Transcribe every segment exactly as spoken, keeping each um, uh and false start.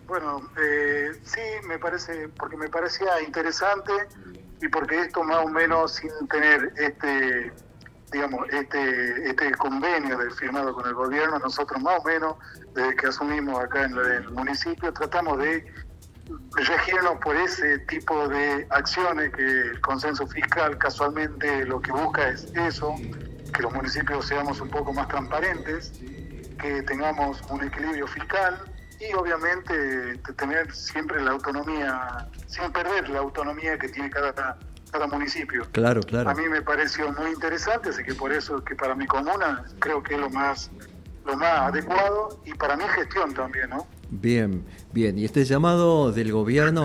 Bueno, eh, sí, me parece, porque me parecía interesante y porque esto más o menos sin tener este, digamos, este, este convenio de, firmado con el gobierno, nosotros más o menos, desde que asumimos acá en el municipio, tratamos de regirnos por ese tipo de acciones que el consenso fiscal casualmente lo que busca es eso, que los municipios seamos un poco más transparentes, que tengamos un equilibrio fiscal y obviamente de tener siempre la autonomía, sin perder la autonomía que tiene cada, cada municipio. Claro, claro. A mí me pareció muy interesante, así que por eso que para mi comuna creo que es lo más, lo más adecuado y para mi gestión también, ¿no? Bien, bien. Y este llamado del gobierno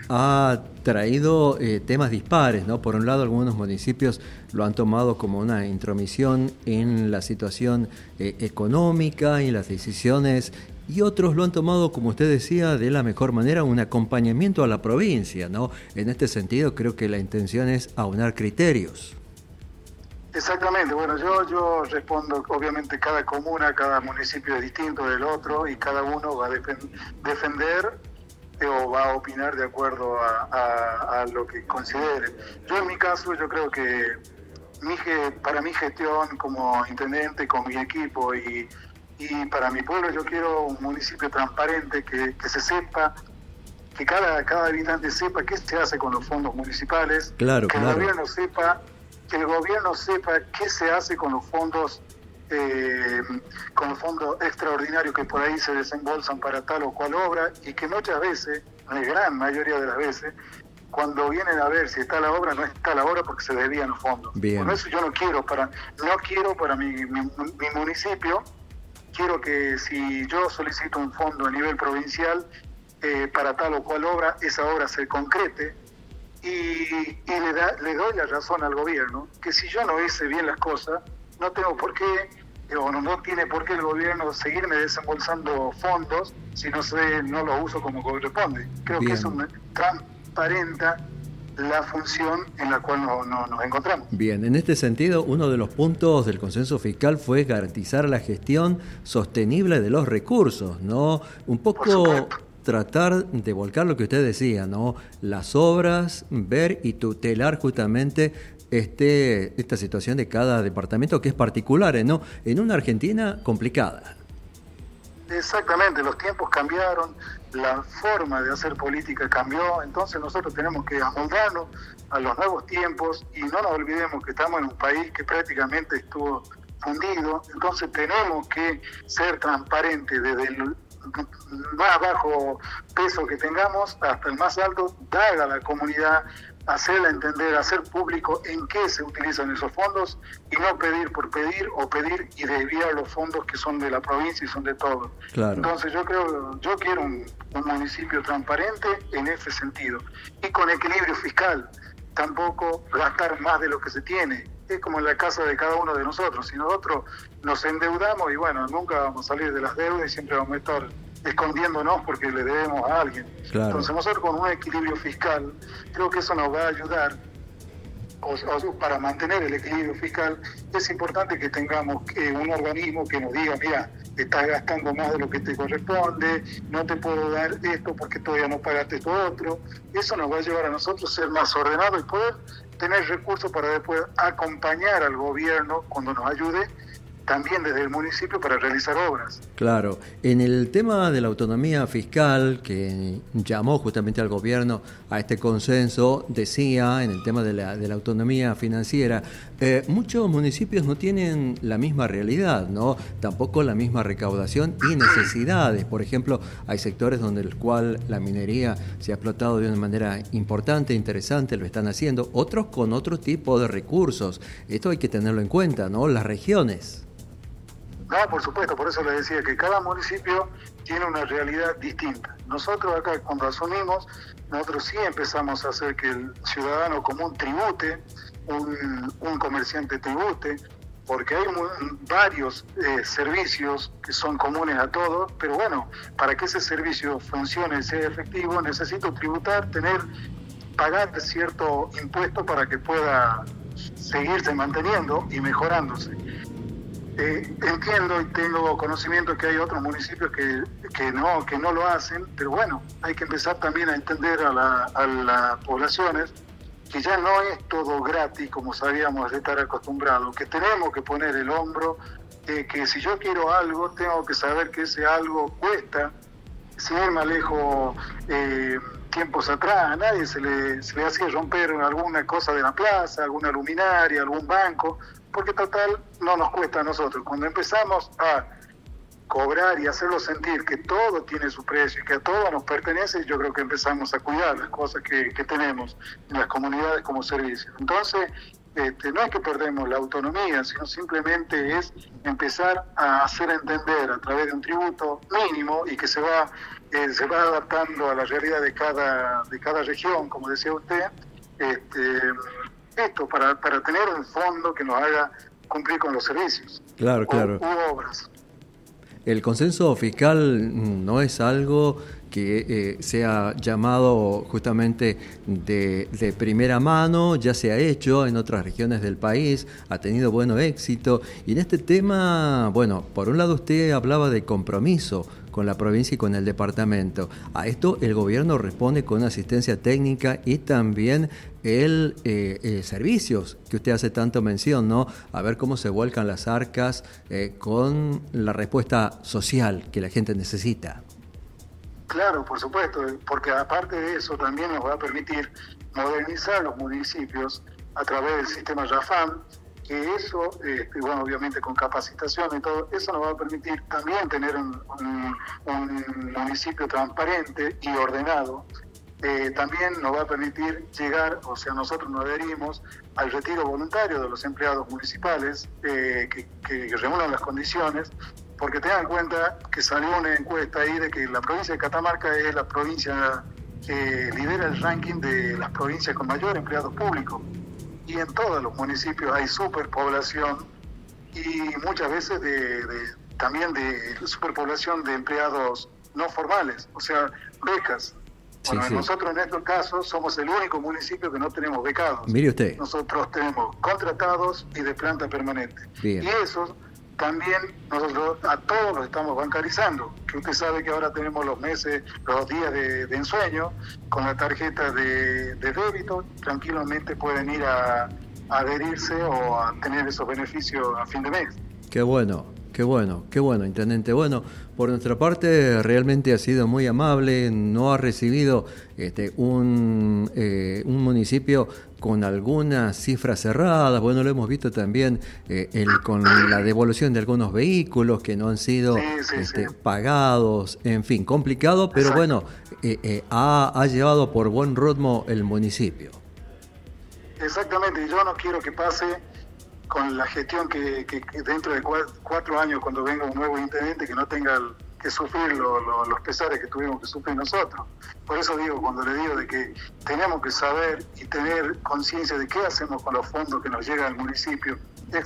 ha traído eh, temas dispares, ¿no? Por un lado, algunos municipios lo han tomado como una intromisión en la situación eh, económica y las decisiones, y otros lo han tomado, como usted decía, de la mejor manera, un acompañamiento a la provincia, ¿no? En este sentido, creo que la intención es aunar criterios. Exactamente, bueno, yo yo respondo, obviamente cada comuna, cada municipio es distinto del otro y cada uno va a defen- defender eh, o va a opinar de acuerdo a, a, a lo que considere. Yo en mi caso, yo creo que mi, para mi gestión como intendente, con mi equipo y, y para mi pueblo, yo quiero un municipio transparente, que, que se sepa, que cada, cada habitante sepa qué se hace con los fondos municipales, Claro, que claro. el gobierno sepa que el gobierno sepa qué se hace con los fondos eh, con los fondos extraordinarios que por ahí se desembolsan para tal o cual obra y que muchas veces, la gran mayoría de las veces, cuando vienen a ver si está la obra, no está la obra porque se debían los fondos. Bien. Por eso yo no quiero para no quiero para mi, mi, mi municipio, quiero que si yo solicito un fondo a nivel provincial eh, para tal o cual obra, esa obra se concrete. Y, y le, da, le doy la razón al gobierno, que si yo no hice bien las cosas, no tengo por qué, o no, no tiene por qué el gobierno seguirme desembolsando fondos si no sé, no lo uso como corresponde. Creo Bien. que eso me transparenta la función en la cual no, no, nos encontramos. Bien, en este sentido, uno de los puntos del consenso fiscal fue garantizar la gestión sostenible de los recursos, ¿no? Un poco tratar de volcar lo que usted decía, ¿no? Las obras, ver y tutelar justamente este, esta situación de cada departamento que es particular, ¿no? En una Argentina complicada. Exactamente, los tiempos cambiaron, la forma de hacer política cambió, entonces nosotros tenemos que amoldarnos a los nuevos tiempos y no nos olvidemos que estamos en un país que prácticamente estuvo fundido, entonces tenemos que ser transparentes desde el más bajo peso que tengamos hasta el más alto, dar a la comunidad, hacerla entender, hacer público en qué se utilizan esos fondos y no pedir por pedir o pedir y desviar los fondos que son de la provincia y son de todos. Claro. Entonces yo creo, yo quiero un, un municipio transparente en ese sentido y con equilibrio fiscal, tampoco gastar más de lo que se tiene. Es como en la casa de cada uno de nosotros. Si nosotros nos endeudamos y bueno, nunca vamos a salir de las deudas y siempre vamos a estar escondiéndonos porque le debemos a alguien. Claro. Entonces nosotros con un equilibrio fiscal, creo que eso nos va a ayudar. O, o, para mantener el equilibrio fiscal es importante que tengamos eh, un organismo que nos diga, mira, estás gastando más de lo que te corresponde, no te puedo dar esto porque todavía no pagaste esto otro. Eso nos va a llevar a nosotros a ser más ordenados y poder tener recursos para después acompañar al gobierno cuando nos ayude, también desde el municipio para realizar obras. Claro, en el tema de la autonomía fiscal que llamó justamente al gobierno a este consenso, decía en el tema de la, de la autonomía financiera, eh, muchos municipios no tienen la misma realidad, ¿no? Tampoco la misma recaudación y necesidades. Por ejemplo, hay sectores donde el cual la minería se ha explotado de una manera importante, interesante, lo están haciendo, otros con otro tipo de recursos. Esto hay que tenerlo en cuenta, ¿no? Las regiones. No, por supuesto, por eso les decía que cada municipio tiene una realidad distinta. Nosotros acá cuando asumimos, nosotros sí empezamos a hacer que el ciudadano común tribute, un, un comerciante tribute, porque hay un, varios eh, servicios que son comunes a todos, pero bueno, para que ese servicio funcione y sea efectivo, necesito tributar, tener, pagar cierto impuesto para que pueda seguirse manteniendo y mejorándose. Eh, entiendo y tengo conocimiento que hay otros municipios que, que, no, que no lo hacen, pero bueno, hay que empezar también a entender a, la, a las poblaciones que ya no es todo gratis como sabíamos de estar acostumbrados, que tenemos que poner el hombro, eh, que si yo quiero algo, tengo que saber que ese algo cuesta. Si ir más lejos, eh, tiempos atrás, a nadie se le, se le hacía romper alguna cosa de la plaza, alguna luminaria, algún banco, porque total no nos cuesta a nosotros. Cuando empezamos a cobrar y hacerlo sentir que todo tiene su precio y que a todo nos pertenece, yo creo que empezamos a cuidar las cosas que, que tenemos en las comunidades como servicio. Entonces, este, no es que perdemos la autonomía, sino simplemente es empezar a hacer entender a través de un tributo mínimo y que se va, eh, se va adaptando a la realidad de cada, de cada región, como decía usted, este, esto para, para tener un fondo que nos haga cumplir con los servicios. Claro, claro. U, u obras. El consenso fiscal no es algo que eh, sea llamado justamente de, de primera mano, ya se ha hecho en otras regiones del país, ha tenido buen éxito. Y en este tema, bueno, por un lado usted hablaba de compromiso con la provincia y con el departamento. A esto el gobierno responde con asistencia técnica y también el eh, eh, servicios que usted hace tanto mención, ¿no? A ver cómo se vuelcan las arcas eh, con la respuesta social que la gente necesita. Claro, por supuesto, porque aparte de eso también nos va a permitir modernizar los municipios a través del sistema RAFAM, que eso, eh, bueno, obviamente con capacitación y todo, eso nos va a permitir también tener un, un, un municipio transparente y ordenado. Eh, también nos va a permitir llegar, o sea, nosotros nos adherimos al retiro voluntario de los empleados municipales eh, que, que reúnan las condiciones, porque tengan en cuenta que salió una encuesta ahí de que la provincia de Catamarca es la provincia que lidera el ranking de las provincias con mayor empleados públicos. Y en todos los municipios hay superpoblación y muchas veces de, de, también de superpoblación de empleados no formales, o sea, becas. Bueno, sí, sí. Nosotros en estos casos somos el único municipio que no tenemos becados. Mire usted. Nosotros tenemos contratados y de planta permanente. Bien. Y esos también nosotros a todos los estamos bancarizando, que usted sabe que ahora tenemos los meses, los días de, de ensueño, con la tarjeta de, de débito, tranquilamente pueden ir a, a adherirse o a tener esos beneficios a fin de mes. Qué bueno. Qué bueno, qué bueno, intendente. Bueno, por nuestra parte realmente ha sido muy amable, no ha recibido este, un, eh, un municipio con algunas cifras cerradas. Bueno, lo hemos visto también eh, el, con la devolución de algunos vehículos que no han sido sí, sí, este, sí. pagados, en fin, complicado, pero Exacto. bueno, eh, eh, ha, ha llevado por buen ritmo el municipio. Exactamente, y yo no quiero que pase con la gestión que, que, que dentro de cuatro, cuatro años, cuando venga un nuevo intendente, que no tenga el, que sufrir lo, lo, los pesares que tuvimos que sufrir nosotros. Por eso digo, cuando le digo de que tenemos que saber y tener conciencia de qué hacemos con los fondos que nos llegan al municipio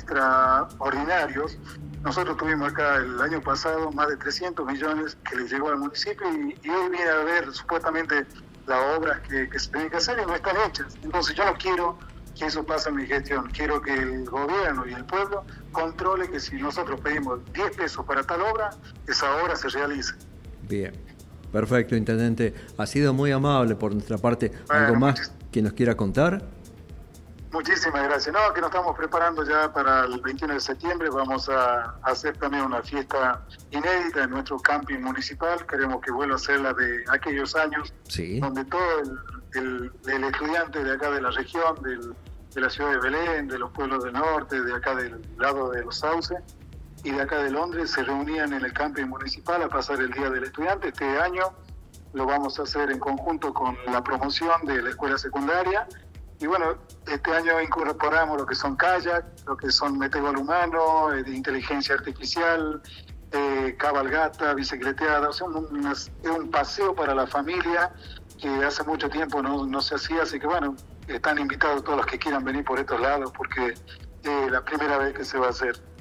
extraordinarios. Nosotros tuvimos acá el año pasado más de trescientos millones que le llegó al municipio y, y hoy viene a ver supuestamente las obras que, que se tienen que hacer y no están hechas. Entonces yo no quiero que eso pase en mi gestión. Quiero que el gobierno y el pueblo controle que si nosotros pedimos diez pesos para tal obra, esa obra se realice. Bien, perfecto, intendente. Ha sido muy amable por nuestra parte. Bueno, ¿Algo más que nos quiera contar? Muchísimas gracias. No, que nos estamos preparando ya para el veintiuno de septiembre. Vamos a hacer también una fiesta inédita en nuestro camping municipal. Queremos que vuelva a ser la de aquellos años, sí, donde todo el, el, el estudiante de acá de la región, del, de la ciudad de Belén, de los pueblos del norte, de acá del lado de los Sauces y de acá de Londres, se reunían en el camping municipal a pasar el Día del Estudiante. Este año lo vamos a hacer en conjunto con la promoción de la escuela secundaria. Y bueno, este año incorporamos lo que son kayak, lo que son metegol humano, eh, de inteligencia artificial, eh, cabalgata, bicicleteada, o sea, un, un, un paseo para la familia que hace mucho tiempo no, no se hacía, así que bueno, están invitados todos los que quieran venir por estos lados porque es eh, la primera vez que se va a hacer.